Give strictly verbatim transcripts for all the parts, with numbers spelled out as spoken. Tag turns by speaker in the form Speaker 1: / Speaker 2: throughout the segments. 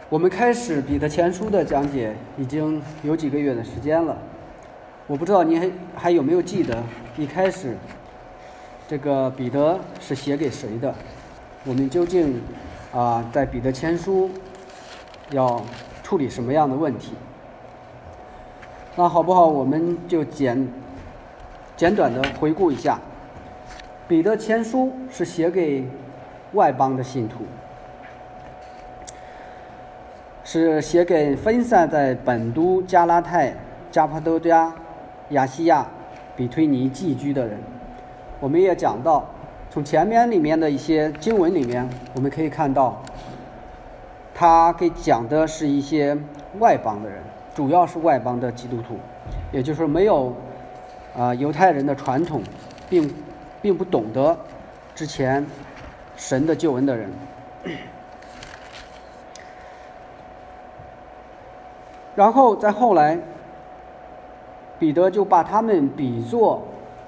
Speaker 1: 我们开始彼得前书的讲解已经有几个月的时间了，我不知道你还还有没有记得一开始这个彼得是写给谁的？我们究竟啊、呃、在彼得前书要处理什么样的问题？那好不好？我们就简简短的回顾一下，彼得前书是写给外邦的信徒。是写给分散在本都、加拉太、加帕多家、亚细亚、比推尼寄居的人。我们也讲到，从前面里面的一些经文里面，我们可以看到，他给讲的是一些外邦的人，主要是外邦的基督徒，也就是没有啊、呃、犹太人的传统，并并不懂得之前神的救恩的人。然后在后来，彼得就把他们比作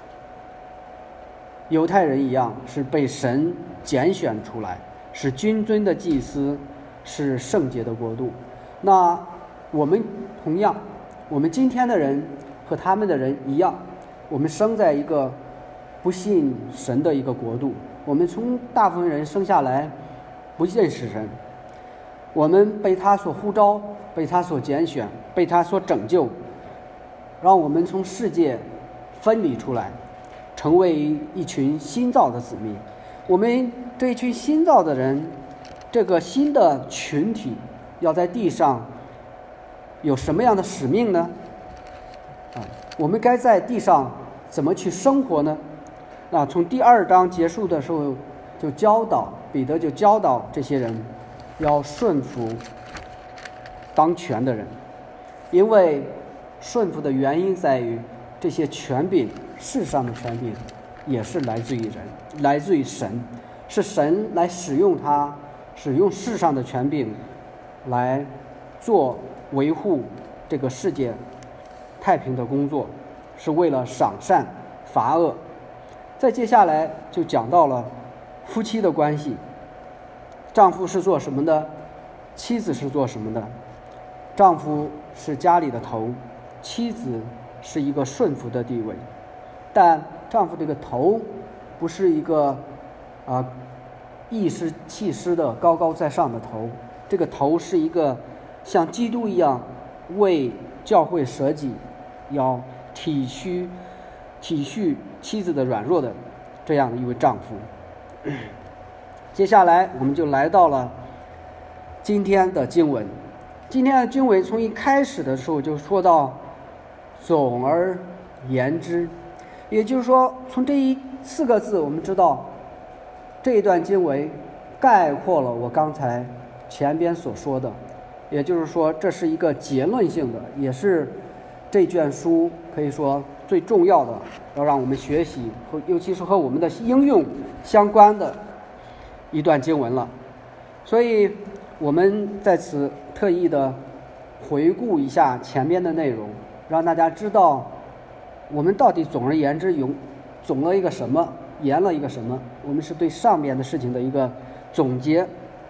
Speaker 1: 犹太人一样，是被神拣选出来，是君尊的祭司，是圣洁的国度。那我们同样，我们今天的人和他们的人一样，我们生在一个不信神的一个国度。我们从大部分人生下来不认识神，我们被他所呼召，被他所拣选，被他所拯救，让我们从世界分离出来，成为一群新造的子民。我们这一群新造的人，这个新的群体要在地上有什么样的使命呢？啊，我们该在地上怎么去生活呢？那从第二章结束的时候就教导彼得就教导这些人要顺服当权的人，因为顺服的原因在于这些权柄，世上的权柄也是来自于人，来自于神，是神来使用它，使用世上的权柄来做维护这个世界太平的工作，是为了赏善罚恶。再接下来就讲到了夫妻的关系，丈夫是做什么的，妻子是做什么的。丈夫是家里的头，妻子是一个顺服的地位，但丈夫这个头不是一个啊意识气势的高高在上的头，这个头是一个像基督一样为教会舍己，要体恤体恤妻子的软弱的这样的一位丈夫。接下来我们就来到了今天的经文。今天的经文从一开始的时候就说到总而言之，也就是说从这一四个字我们知道这一段经文概括了我刚才前边所说的，也就是说这是一个结论性的，也是这卷书可以说最重要的，要让我们学习和尤其是和我们的应用相关的一段经文了。所以我们在此特意的回顾一下前面的内容，让大家知道我们到底总而言之有总了一个什么，言了一个什么，我们是对上面的事情的一个总结。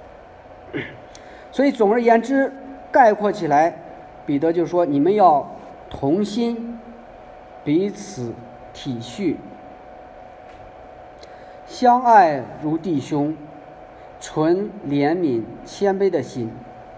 Speaker 1: 所以总而言之概括起来，彼得就说你们要同心，彼此体恤，相爱如弟兄，存怜悯谦卑的心。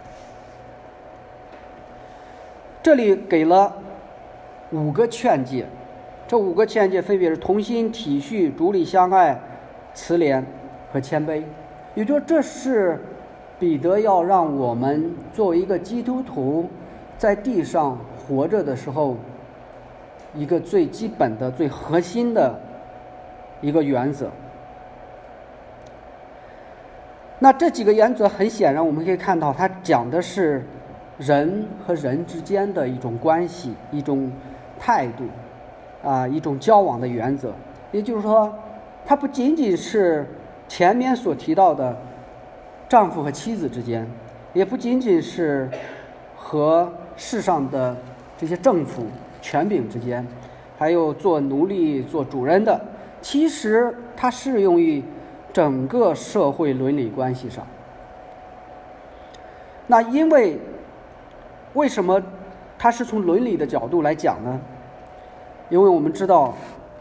Speaker 1: 这里给了五个劝诫，这五个劝诫分别是同心、体恤、主理相爱、慈怜和谦卑。也就是这是彼得要让我们作为一个基督徒在地上活着的时候一个最基本的最核心的一个原则。那这几个原则很显然我们可以看到它讲的是人和人之间的一种关系，一种态度啊，一种交往的原则。也就是说它不仅仅是前面所提到的丈夫和妻子之间，也不仅仅是和世上的这些政府权柄之间，还有做奴隶做主人的，其实它适用于整个社会伦理关系上。 那因为为什么它是从伦理的角度来讲呢？因为我们知道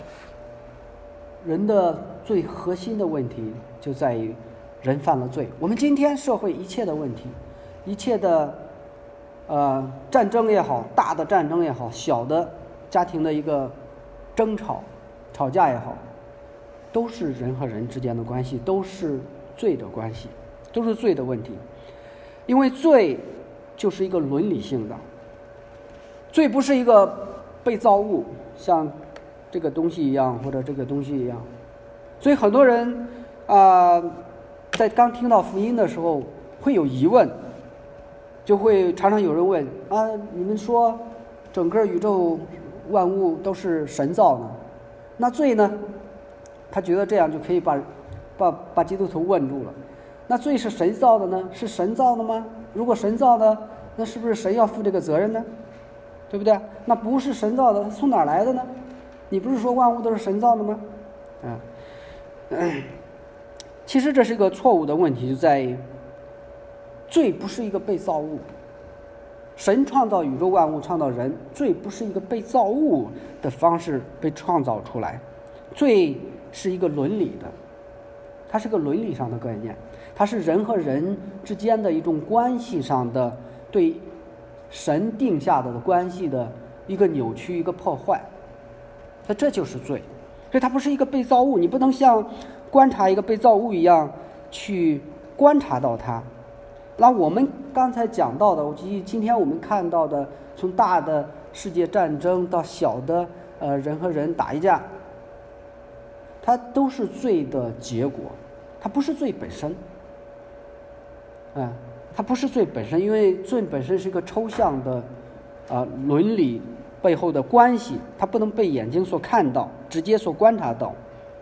Speaker 1: 人的最核心的问题就在于人犯了罪。我们今天社会一切的问题，一切的呃战争也好，大的战争也好，小的家庭的一个争吵吵架也好，都是人和人之间的关系，都是罪的关系，都是罪的问题。因为罪就是一个伦理性的，罪不是一个被造物，像这个东西一样，或者这个东西一样。所以很多人啊、呃，在刚听到福音的时候会有疑问，就会常常有人问啊，你们说整个宇宙万物都是神造的，那罪呢？他觉得这样就可以把把把基督徒问住了。那罪是谁造的呢？是神造的吗？如果神造的，那是不是神要负这个责任呢？对不对？那不是神造的，从哪儿来的呢？你不是说万物都是神造的吗？啊，嗯，其实这是一个错误的问题，就在于罪不是一个被造物。神创造宇宙万物，创造人，罪不是一个被造物的方式被创造出来，罪是一个伦理的，它是个伦理上的概念，它是人和人之间的一种关系上的对神定下的关系的一个扭曲，一个破坏，那这就是罪。所以它不是一个被造物，你不能像观察一个被造物一样去观察到它。那我们刚才讲到的，今天我们看到的，从大的世界战争到小的呃人和人打一架，它都是罪的结果，它不是罪本身。嗯，它不是罪本身，因为罪本身是一个抽象的啊、呃、伦理背后的关系，它不能被眼睛所看到，直接所观察到。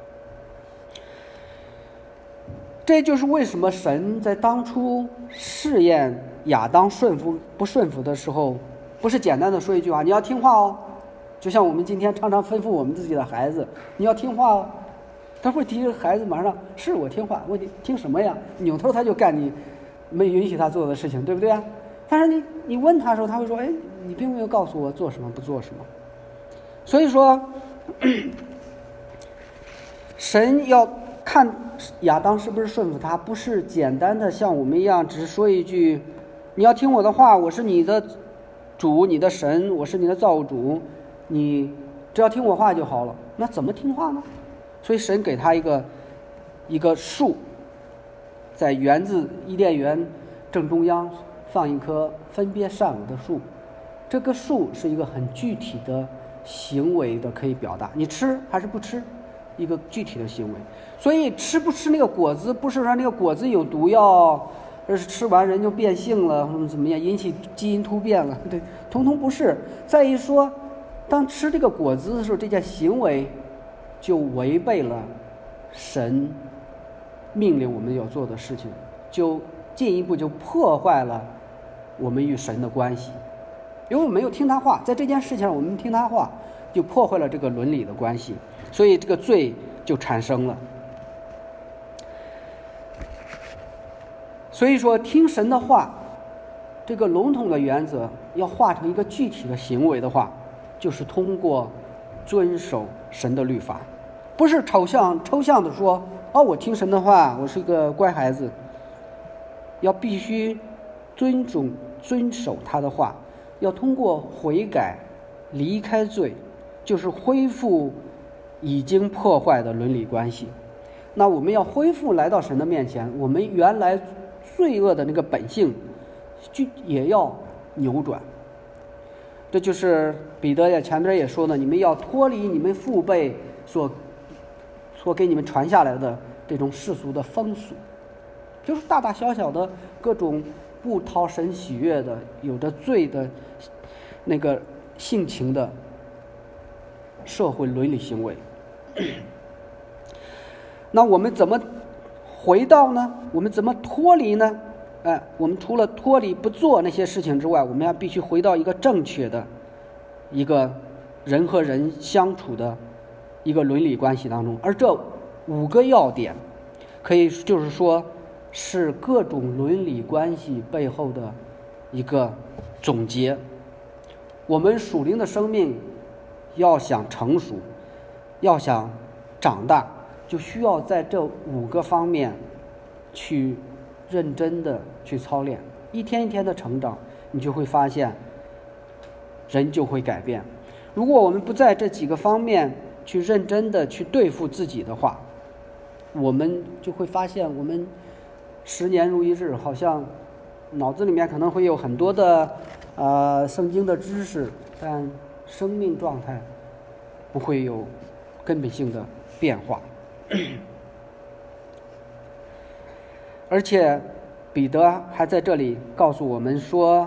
Speaker 1: 这就是为什么神在当初试验亚当顺服不顺服的时候，不是简单的说一句话，你要听话哦，就像我们今天常常吩咐我们自己的孩子，你要听话哦。他会提孩子马上是我听话，问题听什么呀？扭头他就干你没允许他做的事情，对不对啊？但是你你问他的时候，他会说，哎，你并没有告诉我做什么不做什么。所以说神要看亚当是不是顺服他，不是简单的像我们一样只是说一句你要听我的话，我是你的主，你的神，我是你的造物主，你只要听我话就好了。那怎么听话呢？所以神给他一个一个树，在园子伊甸园正中央放一棵分别善恶的树，这个树是一个很具体的行为的可以表达，你吃还是不吃，一个具体的行为。所以吃不吃那个果子，不是说那个果子有毒药，而是吃完人就变性了，或者怎么样引起基因突变了，对，统统不是。再一说，当吃这个果子的时候，这件行为就违背了神命令我们要做的事情，就进一步就破坏了我们与神的关系。因为我们没有听他话，在这件事情上我们听他话，就破坏了这个伦理的关系，所以这个罪就产生了。所以说听神的话这个笼统的原则要化成一个具体的行为的话，就是通过遵守神的律法，不是抽象抽象的说哦，我听神的话，我是一个乖孩子。要必须尊重遵守他的话，要通过悔改离开罪，就是恢复已经破坏的伦理关系。那我们要恢复来到神的面前，我们原来罪恶的那个本性就也要扭转。这就是彼得也前边也说呢，你们要脱离你们父辈所所给你们传下来的这种世俗的风俗，就是大大小小的各种不讨神喜悦的有着罪的那个性情的社会伦理行为。那我们怎么回到呢？我们怎么脱离呢？哎，我们除了脱离不做那些事情之外，我们要必须回到一个正确的一个人和人相处的一个伦理关系当中。而这五个要点可以就是说是各种伦理关系背后的一个总结。我们属灵的生命要想成熟，要想长大，就需要在这五个方面去认真的去操练，一天一天的成长，你就会发现人就会改变。如果我们不在这几个方面去认真的去对付自己的话，我们就会发现我们十年如一日，好像脑子里面可能会有很多的呃圣经的知识，但生命状态不会有根本性的变化。而且彼得还在这里告诉我们说，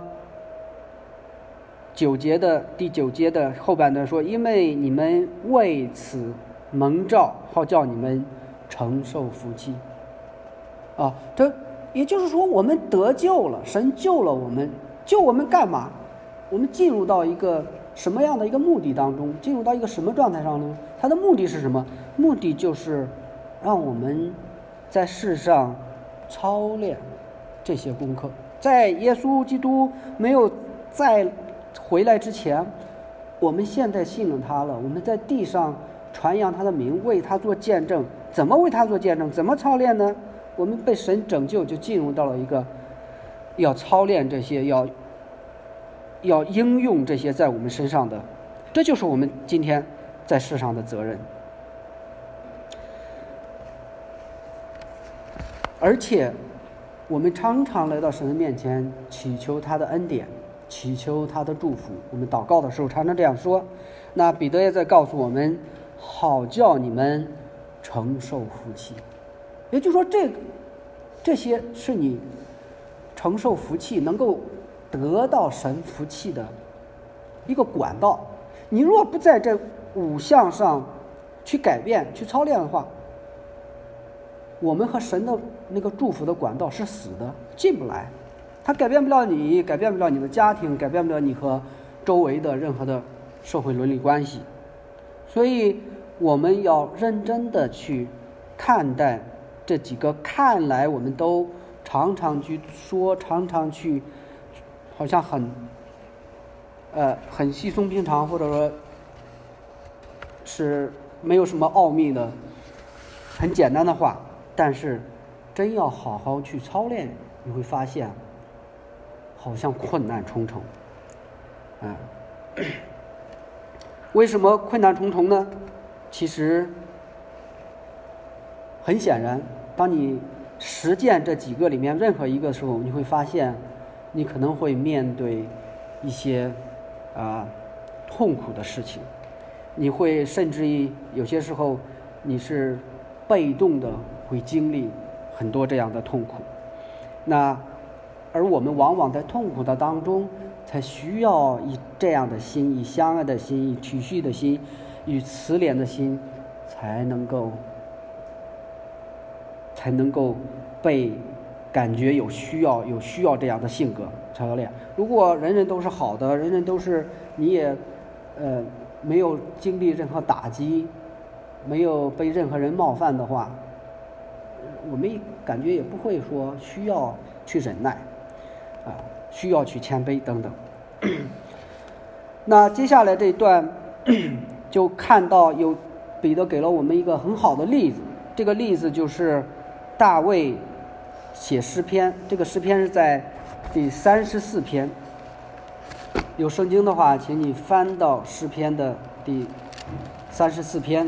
Speaker 1: 九节的第九节的后半段说，因为你们为此蒙召，好叫你们承受福气。啊，这也就是说我们得救了，神救了我们，救我们干嘛？我们进入到一个什么样的一个目的当中，进入到一个什么状态上呢？它的目的是什么？目的就是让我们在世上操练这些功课。在耶稣基督没有再回来之前，我们现在信了他了，我们在地上传扬他的名，为他做见证。怎么为他做见证？怎么操练呢？我们被神拯救，就进入到了一个要操练这些，要要应用这些在我们身上的，这就是我们今天在世上的责任。而且我们常常来到神的面前，祈求他的恩典，祈求他的祝福。我们祷告的时候常常这样说。那彼得也在告诉我们，好叫你们承受福气。也就是说，这这些是你承受福气，能够得到神福气的一个管道。你若不在这五项上去改变、去操练的话，我们和神的那个祝福的管道是死的，进不来。它改变不了你，改变不了你的家庭，改变不了你和周围的任何的社会伦理关系。所以我们要认真的去看待这几个看来我们都常常去说，常常去好像很呃很稀松平常，或者说是没有什么奥秘的很简单的话，但是真要好好去操练，你会发现好像困难重重。嗯，为什么困难重重呢？其实很显然，当你实践这几个里面任何一个时候，你会发现你可能会面对一些啊、呃、痛苦的事情，你会甚至于有些时候你是被动的会经历很多这样的痛苦。那而我们往往在痛苦的当中才需要以这样的心，以相爱的心，以体恤的心，以慈怜的心，才能够才能够被感觉有需要有需要这样的性格操练。如果人人都是好的，人人都是你也呃没有经历任何打击，没有被任何人冒犯的话，我们感觉也不会说需要去忍耐啊、呃，需要去谦卑等等。那接下来这一段就看到有彼得给了我们一个很好的例子，这个例子就是大卫写诗篇，这个诗篇是在第三十四篇。有圣经的话，请你翻到诗篇的第三十四篇，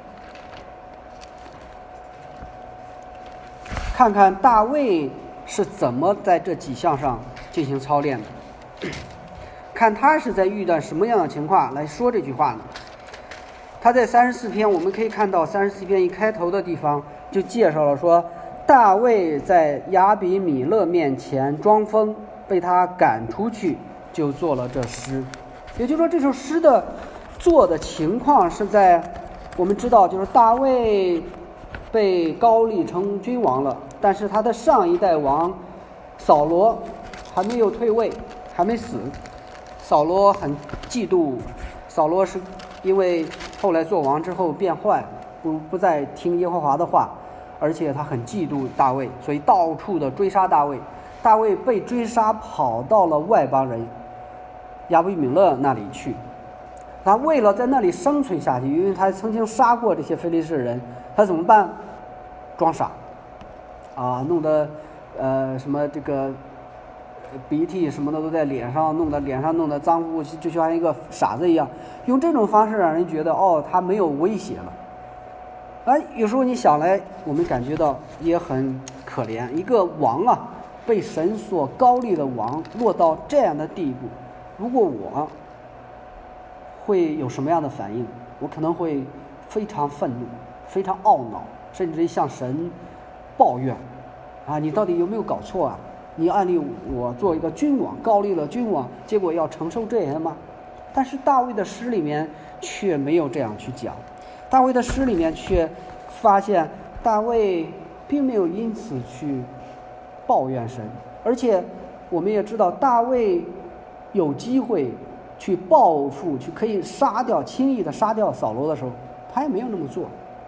Speaker 1: 看看大卫是怎么在这几项上进行操练的，看他是在遇到什么样的情况来说这句话呢？他在三十四篇，我们可以看到三十四篇一开头的地方就介绍了说，大卫在亚比米勒面前装疯，被他赶出去，就做了这诗。也就是说，这首诗的做的情况是在我们知道，就是大卫被高立成君王了，但是他的上一代王扫罗还没有退位，还没死。扫罗很嫉妒，扫罗是因为后来做王之后变坏，不不再听耶和华的话， 而且他很嫉妒大卫，所以到处的追杀大卫。大卫被追杀，跑到了外邦人亚比米勒那里去。他为了在那里生存下去，因为他曾经杀过这些非利士人，他怎么办？装傻，啊，弄得呃什么这个鼻涕什么的都在脸上，弄得脸上弄得脏乎，就像一个傻子一样。用这种方式让人觉得哦，他没有威胁了。哎，有时候你想来，我们感觉到也很可怜，一个王啊，被神所高立的王落到这样的地步，如果我会有什么样的反应？我可能会非常愤怒，非常懊恼，甚至向神抱怨啊，你到底有没有搞错啊？你按立我做一个君王，高立了君王，结果要承受这些吗？但是大卫的诗里面却没有这样去讲，大卫的诗里面却发现大卫并没有因此去抱怨神，而且我们也知道大卫有机会去报复，去可以杀掉轻易的杀掉扫罗的时候，他也没有那么做，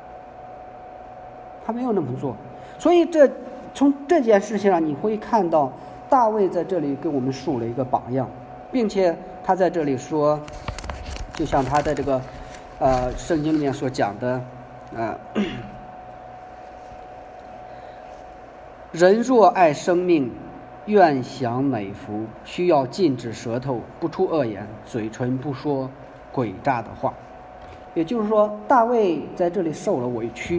Speaker 1: 他没有那么做。所以这从这件事情上你会看到大卫在这里给我们树了一个榜样，并且他在这里说，就像他在这个呃圣经里面所讲的呃人若爱生命，愿享美福，需要禁止舌头，不出恶言，嘴唇不说诡诈的话。也就是说，大卫在这里受了委屈，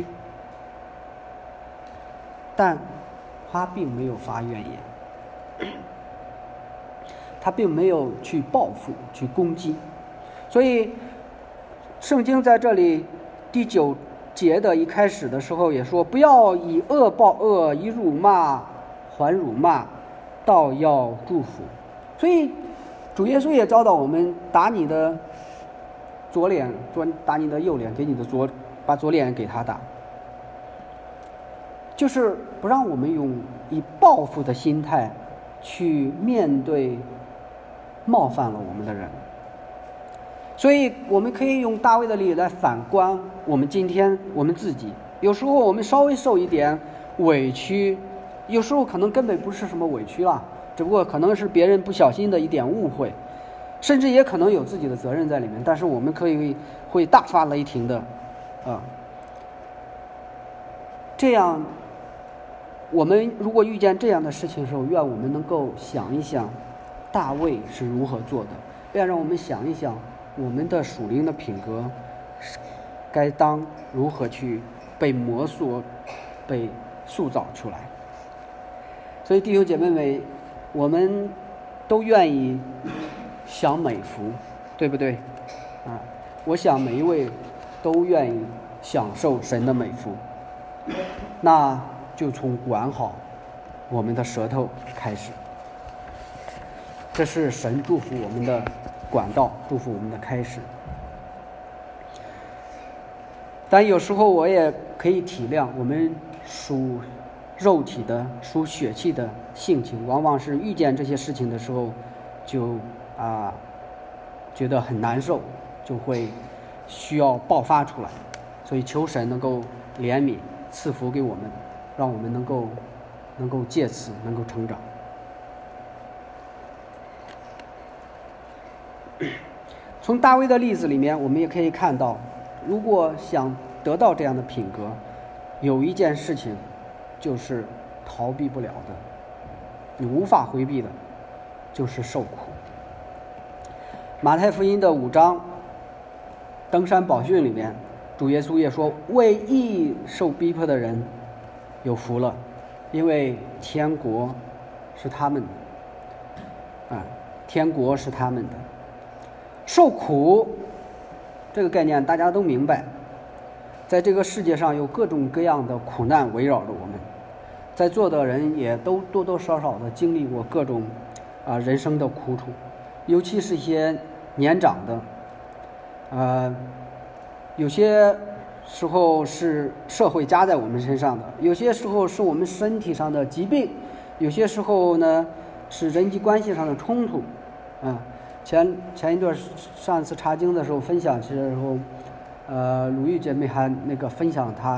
Speaker 1: 但他并没有发怨言，他并没有去报复，去攻击。所以圣经在这里第九节的一开始的时候也说，不要以恶报恶，以辱骂还辱骂，倒要祝福。所以主耶稣也教导我们，打你的左脸，打你的右脸，给你的左把左脸给他打，就是不让我们用以报复的心态去面对冒犯了我们的人。所以我们可以用大卫的例子来反观我们今天我们自己，有时候我们稍微受一点委屈，有时候可能根本不是什么委屈啦，只不过可能是别人不小心的一点误会，甚至也可能有自己的责任在里面，但是我们可以会大发雷霆的啊。这样我们如果遇见这样的事情的时候，愿我们能够想一想大卫是如何做的，愿让我们想一想我们的属灵的品格该当如何去被磨塑，被塑造出来。所以弟兄姐妹们，我们都愿意享美福，对不对啊？我想每一位都愿意享受神的美福，那就从管好我们的舌头开始，这是神祝福我们的管道，祝福我们的开始。但有时候我也可以体谅，我们属肉体的、属血气的性情，往往是遇见这些事情的时候，就啊觉得很难受，就会需要爆发出来。所以求神能够怜悯、赐福给我们，让我们能够能够借此能够成长。从大卫的例子里面，我们也可以看到，如果想得到这样的品格，有一件事情就是逃避不了的，你无法回避的，就是受苦。马太福音的五章登山宝训里面，主耶稣也说，为义受逼迫的人有福了，因为天国是他们的啊，天国是他们的。受苦这个概念大家都明白，在这个世界上有各种各样的苦难围绕着我们，在座的人也都多多少少的经历过各种啊、呃、人生的苦楚，尤其是一些年长的，呃，有些时候是社会加在我们身上的，有些时候是我们身体上的疾病，有些时候呢是人际关系上的冲突，啊。前前一段上次查经的时候分享的时候，呃，鲁豫姐妹还那个分享她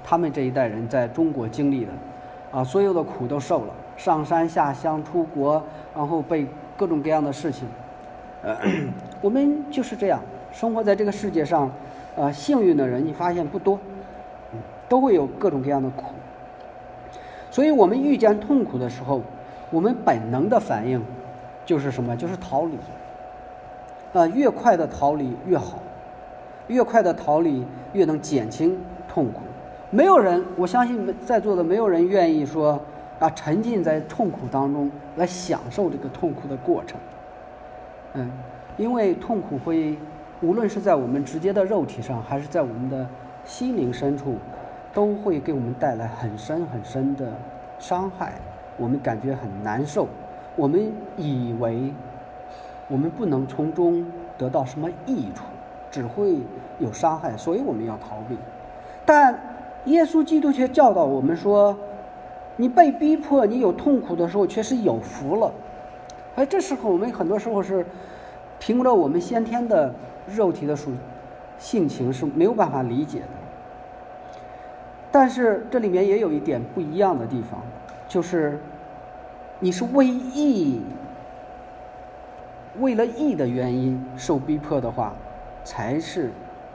Speaker 1: 他们这一代人在中国经历的，啊，所有的苦都受了，上山下乡出国，然后被各种各样的事情，呃，我们就是这样生活在这个世界上，呃，幸运的人你发现不多，嗯，都会有各种各样的苦，所以我们遇见痛苦的时候，我们本能的反应就是什么？就是逃离，呃，越快的逃离越好，越快的逃离越能减轻痛苦。没有人，我相信在座的没有人愿意说啊沉浸在痛苦当中来享受这个痛苦的过程。嗯，因为痛苦会无论是在我们直接的肉体上，还是在我们的心灵深处，都会给我们带来很深很深的伤害，我们感觉很难受，我们以为我们不能从中得到什么益处，只会有伤害，所以我们要逃避。但耶稣基督却教导我们说，你被逼迫，你有痛苦的时候却是有福了。而这时候我们很多时候是凭着我们先天的肉体的属性情是没有办法理解的。但是这里面也有一点不一样的地方，就是你是为义为了义的原因受逼迫的话，才是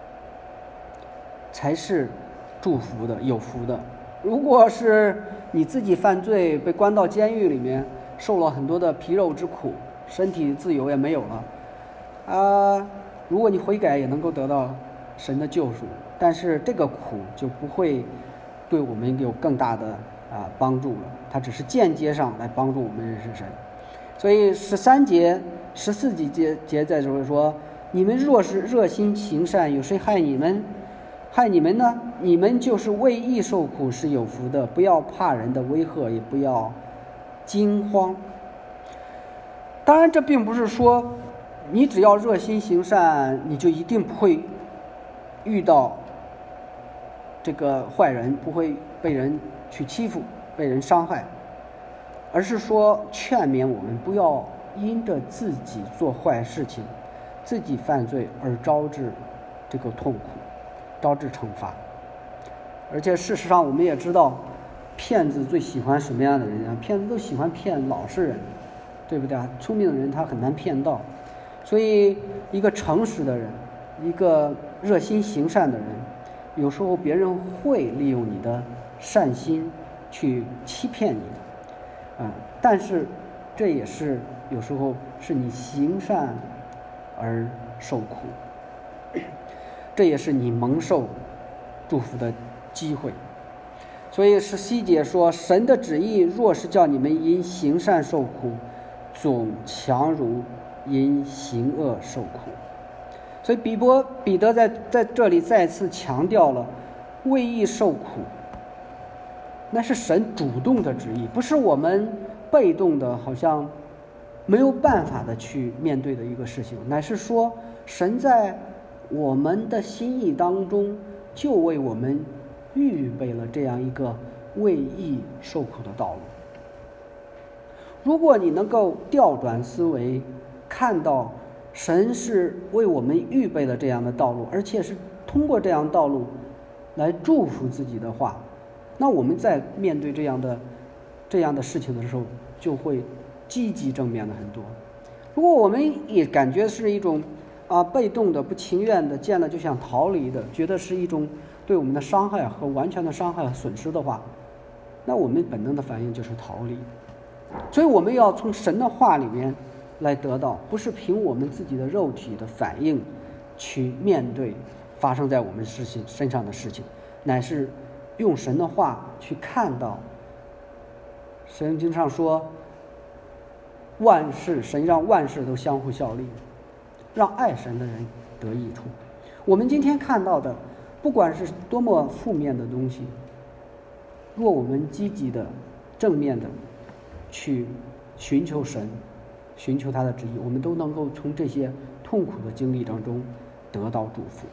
Speaker 1: 才是祝福的，有福的。如果是你自己犯罪被关到监狱里面，受了很多的皮肉之苦，身体自由也没有了啊、呃，如果你悔改也能够得到神的救赎，但是这个苦就不会对我们有更大的啊、呃、帮助了，它只是间接上来帮助我们认识神。所以十三节十四节节在这里说，你们若是热心行善，有谁害你们？害你们呢？你们就是为义受苦是有福的，不要怕人的威吓，也不要惊慌。当然这并不是说你只要热心行善，你就一定不会遇到这个坏人，不会被人去欺负，被人伤害，而是说劝勉我们不要因着自己做坏事情，自己犯罪而招致这个痛苦，招致惩罚。而且事实上我们也知道，骗子最喜欢什么样的人啊？骗子都喜欢骗老实人，对不对啊？聪明的人他很难骗到。所以一个诚实的人，一个热心行善的人，有时候别人会利用你的善心去欺骗你的，啊、嗯，但是这也是有时候是你行善而受苦，这也是你蒙受祝福的机会。所以十七节说，神的旨意若是叫你们因行善受苦，总强如因行恶受苦。所以彼伯彼得在在这里再次强调了为义受苦，那是神主动的旨意，不是我们被动的好像没有办法的去面对的一个事情，乃是说神在我们的心意当中就为我们预备了这样一个为义受苦的道路。如果你能够调转思维，看到神是为我们预备了这样的道路，而且是通过这样道路来祝福自己的话，那我们在面对这样的这样的事情的时候，就会积极正面的很多。如果我们也感觉是一种啊被动的、不情愿的，见了就想逃离的，觉得是一种对我们的伤害和完全的伤害和损失的话，那我们本能的反应就是逃离。所以我们要从神的话里面来得到，不是凭我们自己的肉体的反应去面对发生在我们事情身上的事情，乃是用神的话去看到。圣经上说，万事神让万事都相互效力，让爱神的人得益处。我们今天看到的不管是多么负面的东西，若我们积极的正面的去寻求神，寻求他的旨意，我们都能够从这些痛苦的经历当中得到祝福。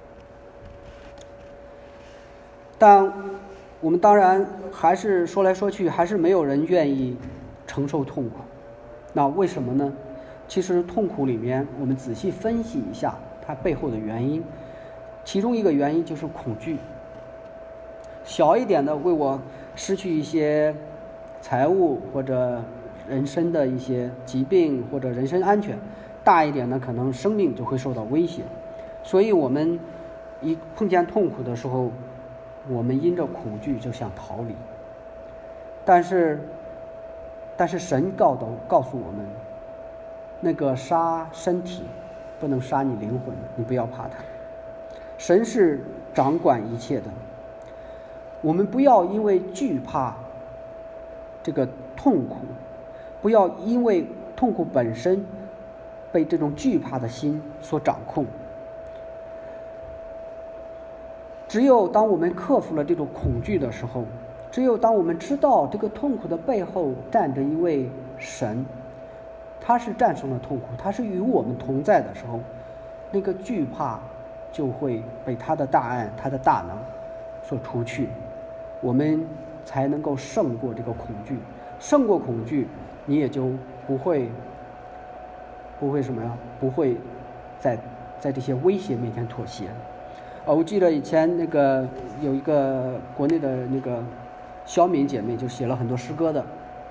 Speaker 1: 但我们当然还是说来说去，还是没有人愿意承受痛苦。那为什么呢？其实痛苦里面，我们仔细分析一下它背后的原因，其中一个原因就是恐惧。 小一点的为我失去一些财物或者人身的一些疾病或者人身安全，大一点的可能生命就会受到威胁。所以我们一碰见痛苦的时候，我们因着恐惧就想逃离。但是但是神告导告诉我们，那个杀身体不能杀你灵魂，你不要怕它。神是掌管一切的，我们不要因为惧怕这个痛苦，不要因为痛苦本身被这种惧怕的心所掌控。只有当我们克服了这种恐惧的时候，只有当我们知道这个痛苦的背后站着一位神，他是战胜了痛苦，他是与我们同在的时候，那个惧怕就会被他的大爱他的大能所除去，我们才能够胜过这个恐惧。胜过恐惧，你也就不会不会什么呀不会在在这些威胁面前妥协。呃，我记得以前那个有一个国内的那个肖敏姐妹，就写了很多诗歌的，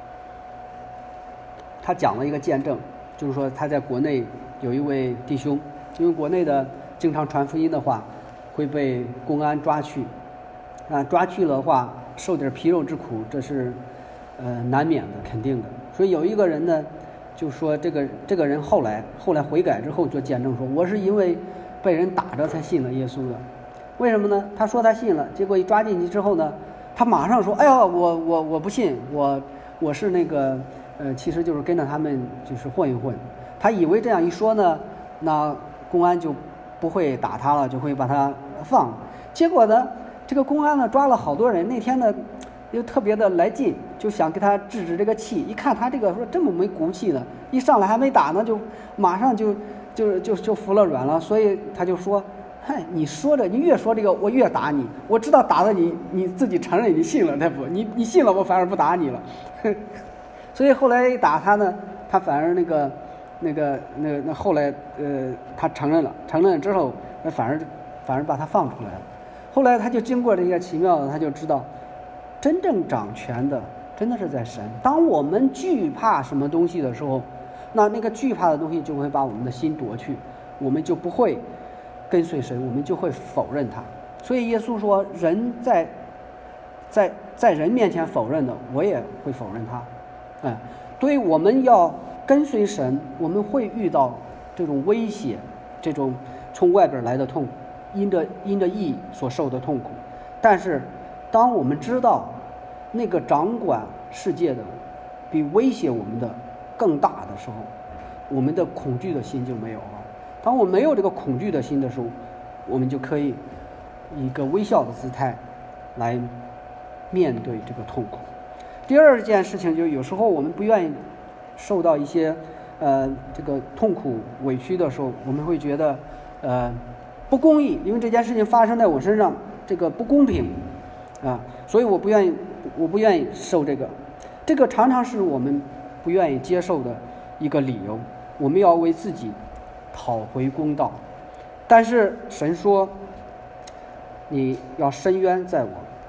Speaker 1: 她讲了一个见证，就是说她在国内有一位弟兄，因为国内的经常传福音的话会被公安抓去啊，抓去了的话受点皮肉之苦，这是呃难免的，肯定的。所以有一个人呢就说这个这个人后来后来悔改之后就见证说，我是因为被人打着才信了耶稣的。为什么呢？他说他信了，结果一抓进去之后呢，他马上说，哎呀，我我我不信，我我是那个呃其实就是跟着他们就是混一混。他以为这样一说呢，那公安就不会打他了，就会把他放了。结果呢，这个公安呢抓了好多人，那天呢又特别的来劲，就想给他制止这个气。一看他这个说这么没骨气的，一上来还没打呢，就马上就就就就服了软了。所以他就说，嗨，你说着你越说这个我越打你，我知道打了你你自己承认你信了，对不？你你信了我反而不打你了。所以后来一打他呢，他反而那个那个那个那后来呃他承认了，承认了之后那反而反而把他放出来了。后来他就经过这些奇妙的，他就知道真正掌权的真的是在神。当我们惧怕什么东西的时候，那那个惧怕的东西就会把我们的心夺去，我们就不会跟随神，我们就会否认他。所以耶稣说，人在在在人面前否认的，我也会否认他。哎，所以我们要跟随神，我们会遇到这种威胁，这种从外边来的痛苦，因着因着义所受的痛苦。但是当我们知道那个掌管世界的比威胁我们的更大的时候，我们的恐惧的心就没有了。当我没有这个恐惧的心的时候，我们就可以以一个微笑的姿态来面对这个痛苦。第二件事情，就有时候我们不愿意受到一些呃这个痛苦委屈的时候，我们会觉得呃不公义，因为这件事情发生在我身上，这个不公平啊，所以我不愿意我不愿意受这个。这个常常是我们不愿意接受的一个理由，我们要为自己讨回公道。但是神说，你要伸冤在我，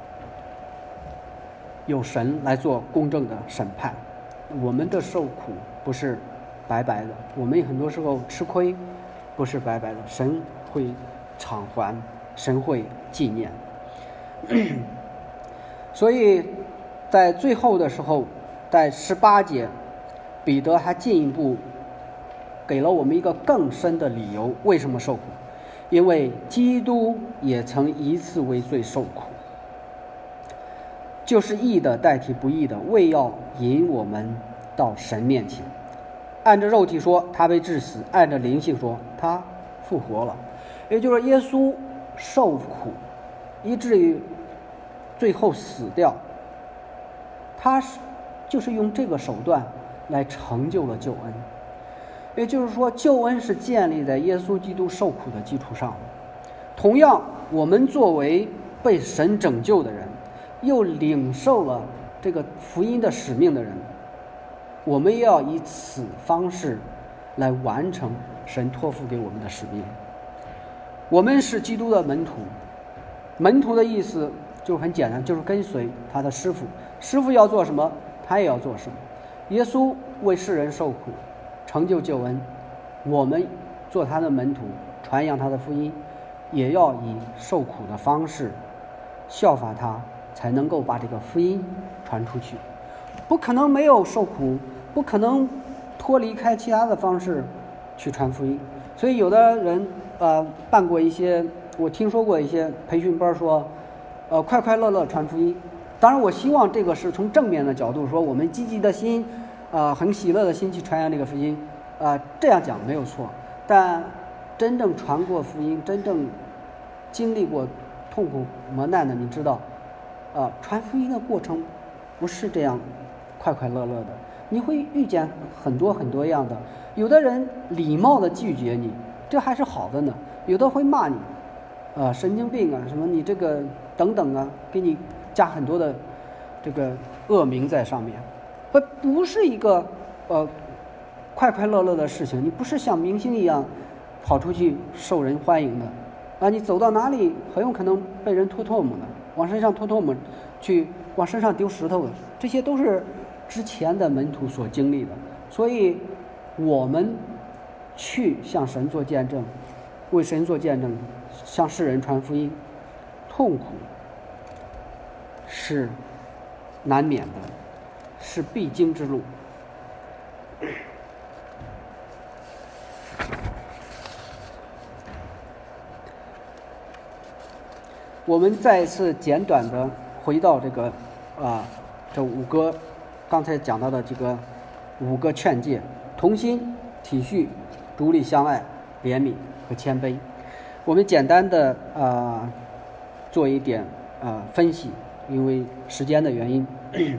Speaker 1: 有神来做公正的审判。我们的受苦不是白白的，我们很多时候吃亏不是白白的，神会偿还，神会纪念。所以在最后的时候，在十八节，彼得还进一步给了我们一个更深的理由，为什么受苦？因为基督也曾一次为罪受苦，就是义的代替不义的，为要引我们到神面前。按着肉体说，他被致死；按着灵性说，他复活了。也就是耶稣受苦，以至于最后死掉，他是就是用这个手段来成就了救恩。也就是说，救恩是建立在耶稣基督受苦的基础上的。同样，我们作为被神拯救的人，又领受了这个福音的使命的人，我们也要以此方式来完成神托付给我们的使命。我们是基督的门徒，门徒的意思就很简单，就是跟随他的师傅，师傅要做什么，他也要做什么。耶稣为世人受苦，成就救恩，我们做他的门徒，传扬他的福音，也要以受苦的方式效法他，才能够把这个福音传出去。不可能没有受苦，不可能脱离开其他的方式去传福音。所以有的人呃办过一些，我听说过一些培训班说，呃快快乐乐传福音。当然我希望这个是从正面的角度说，我们积极的心，呃很喜乐的心去传扬这个福音，呃这样讲没有错。但真正传过福音，真正经历过痛苦磨难的，你知道，呃传福音的过程不是这样快快乐乐的，你会遇见很多很多样的。有的人礼貌的拒绝你，这还是好的呢；有的会骂你，呃，神经病啊，什么你这个等等啊，给你加很多的这个恶名在上面，不不是一个呃快快乐乐的事情。你不是像明星一样跑出去受人欢迎的啊，你走到哪里很有可能被人吐唾沫的，往身上吐唾沫，去往身上丢石头的，这些都是之前的门徒所经历的。所以我们去向神做见证，为神做见证，向世人传福音，痛苦是难免的，是必经之路。我们再一次简短的回到这个啊，这五个刚才讲到的这个五个劝诫：同心、体恤、独立相爱、怜悯和谦卑。我们简单的啊做一点啊分析，因为时间的原因。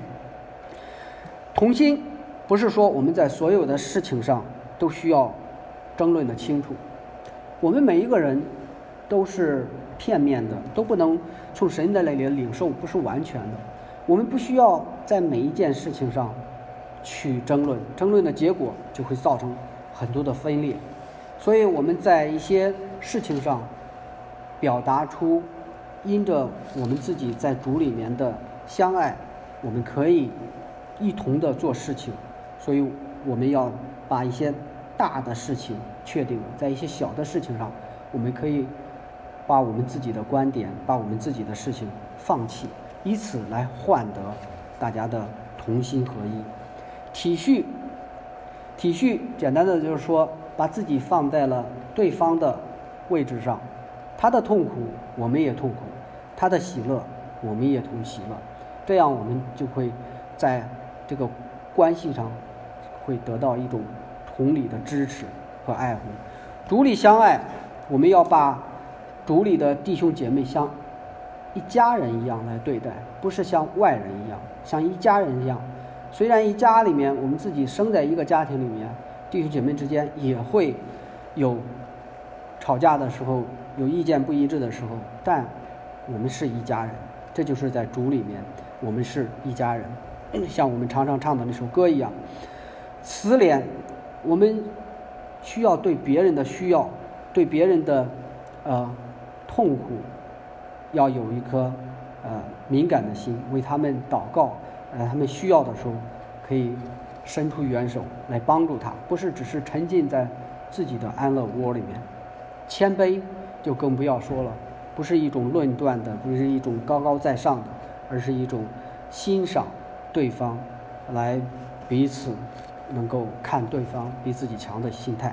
Speaker 1: 同心不是说我们在所有的事情上都需要争论的清楚，我们每一个人都是片面的，都不能从神的那里领受，不是完全的。我们不需要在每一件事情上去争论，争论的结果就会造成很多的分裂。所以我们在一些事情上表达出因着我们自己在主里面的相爱，我们可以一同的做事情。所以我们要把一些大的事情确定，在一些小的事情上我们可以把我们自己的观点，把我们自己的事情放弃，以此来换得大家的同心合一。体恤，体恤简单的就是说，把自己放在了对方的位置上，他的痛苦我们也痛苦，他的喜乐我们也同喜乐，这样我们就会在这个关系上会得到一种同理的支持和爱护。主里相爱，我们要把主里的弟兄姐妹像一家人一样来对待，不是像外人一样，像一家人一样。虽然一家里面我们自己生在一个家庭里面，弟兄姐妹之间也会有吵架的时候，有意见不一致的时候，但我们是一家人，这就是在主里面我们是一家人。像我们常常唱的那首歌一样，慈怜，我们需要对别人的需要，对别人的呃痛苦要有一颗呃敏感的心，为他们祷告，呃他们需要的时候可以伸出援手来帮助他，不是只是沉浸在自己的安乐窝里面。谦卑就更不要说了，不是一种论断的，不是一种高高在上的，而是一种欣赏对方，来彼此能够看对方比自己强的心态。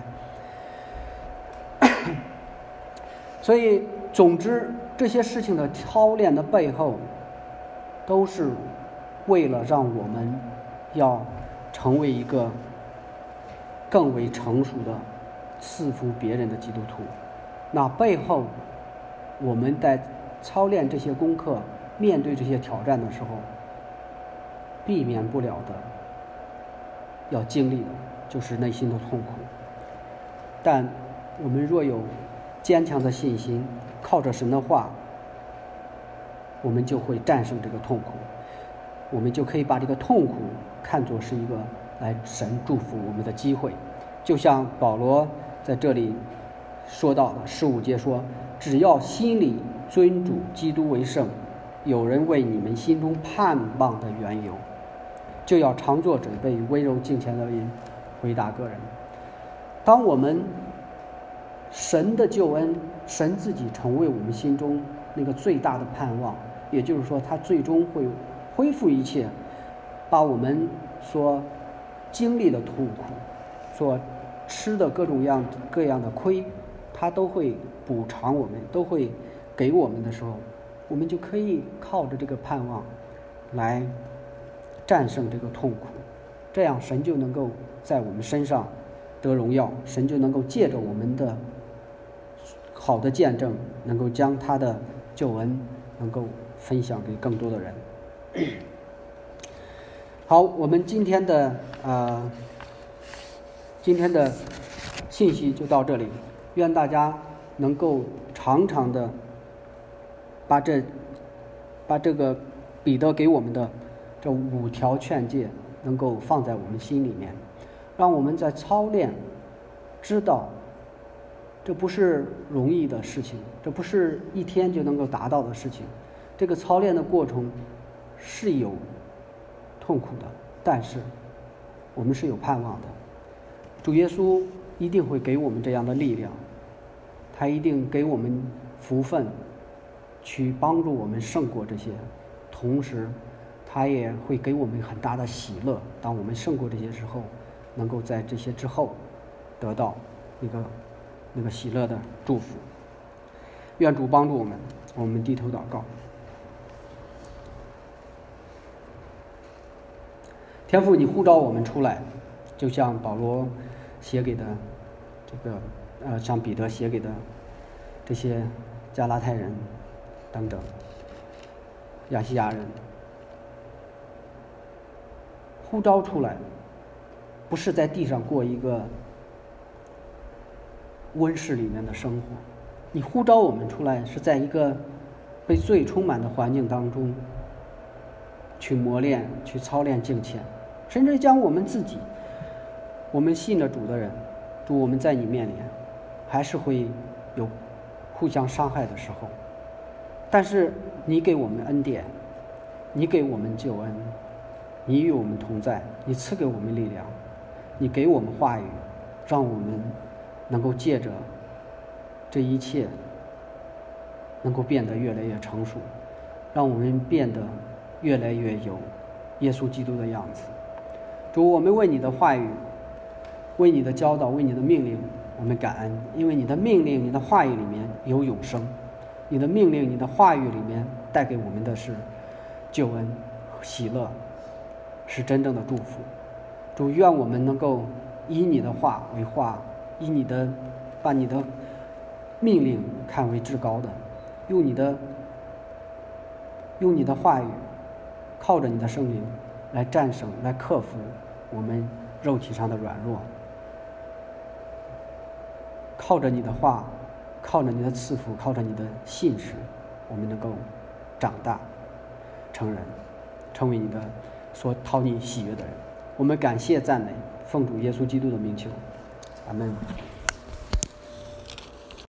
Speaker 1: 所以总之这些事情的操练的背后，都是为了让我们要成为一个更为成熟的赐福别人的基督徒。那背后我们在操练这些功课，面对这些挑战的时候，避免不了的要经历的就是内心的痛苦。但我们若有坚强的信心，靠着神的话，我们就会战胜这个痛苦，我们就可以把这个痛苦看作是一个来神祝福我们的机会。就像保罗在这里说到的十五节说，只要心里尊主基督为圣， 有人为你们心中盼望的缘由，就要常作准备，温柔敬虔的音回答个人。当我们神的救恩，神自己成为我们心中那个最大的盼望，也就是说他最终会恢复一切，把我们所经历的痛苦，所吃的各种样各样的亏，他都会补偿我们，都会给我们的时候，我们就可以靠着这个盼望来战胜这个痛苦，这样神就能够在我们身上得荣耀，神就能够借着我们的好的见证，能够将他的救恩能够分享给更多的人。好，我们今天的呃今天的信息就到这里，愿大家能够常常的把这把这个彼得给我们的这五条劝诫能够放在我们心里面，让我们在操练知道这不是容易的事情，这不是一天就能够达到的事情，这个操练的过程是有痛苦的，但是我们是有盼望的。主耶稣一定会给我们这样的力量，他一定给我们福分去帮助我们胜过这些，同时他也会给我们很大的喜乐，当我们胜过这些之后，能够在这些之后得到那个那个喜乐的祝福。愿主帮助我们，我们低头祷告。天父，你呼召我们出来，就像保罗写给的这个呃，像彼得写给的这些加拉太人等等亚细亚人，呼召出来不是在地上过一个温室里面的生活，你呼召我们出来是在一个被罪充满的环境当中去磨练，去操练敬虔，甚至将我们自己，我们信了主的人，主，我们在你面前还是会有互相伤害的时候，但是你给我们恩典，你给我们救恩，你与我们同在，你赐给我们力量，你给我们话语，让我们能够借着这一切能够变得越来越成熟，让我们变得越来越有耶稣基督的样子。主，我们为你的话语，为你的教导，为你的命令，我们感恩，因为你的命令，你的话语里面有永生，你的命令，你的话语里面带给我们的是救恩、喜乐，是真正的祝福。主，愿我们能够以你的话为话，以你的把你的命令看为至高的，用你的用你的话语，靠着你的圣灵来战胜，来克服我们肉体上的软弱，靠着你的话，靠着你的赐福，靠着你的信实，我们能够长大成人，成为你的所讨你喜悦的人。我们感谢赞美，奉主耶稣基督的名求，阿们。